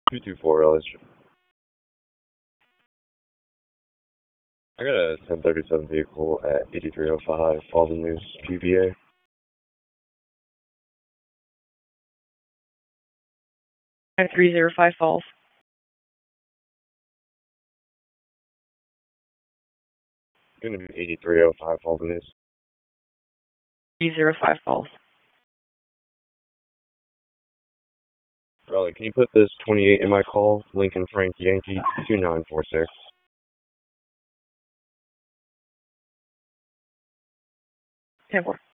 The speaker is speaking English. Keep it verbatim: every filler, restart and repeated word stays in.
two two four, Ellis. I got a ten thirty-seven vehicle at eighty-three oh five, Falls News, P B A. five three zero five Falls. Going to be eighty-three oh five, Falls News. three zero five Falls. Raleigh, can you put this twenty-eight in my call? Lincoln Frank Yankee, two nine four six. ten four.